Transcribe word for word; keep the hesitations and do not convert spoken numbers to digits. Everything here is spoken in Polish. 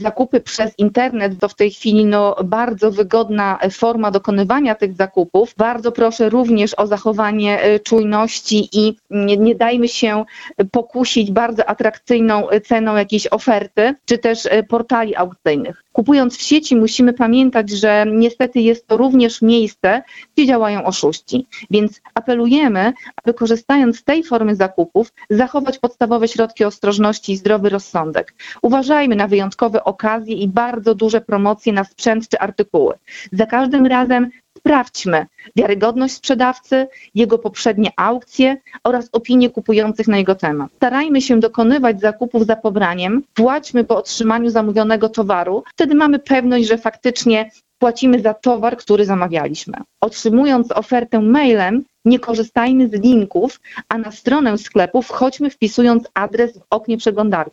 zakupy przez internet to w tej chwili no, bardzo wygodna forma dokonywania tych zakupów. Bardzo proszę również o zachowanie e, czujności i nie, nie dajmy się pokusić bardzo atrakcyjną ceną jakiejś oferty, czy też e, portali aukcyjnych. Kupując w sieci musimy pamiętać, że niestety jest to również miejsce, gdzie działają oszuści. Więc apelujemy, aby korzystając z tej formy zakupów, zachować podstawowe środki ostrożności i zdrowy rozsądek. Uważajmy na wyjątkowe okazje i bardzo duże promocje na sprzęt czy artykuły. Za każdym razem sprawdźmy wiarygodność sprzedawcy, jego poprzednie aukcje oraz opinie kupujących na jego temat. Starajmy się dokonywać zakupów za pobraniem, płaćmy po otrzymaniu zamówionego towaru, wtedy mamy pewność, że faktycznie płacimy za towar, który zamawialiśmy. Otrzymując ofertę mailem, nie korzystajmy z linków, a na stronę sklepu wchodźmy wpisując adres w oknie przeglądarki.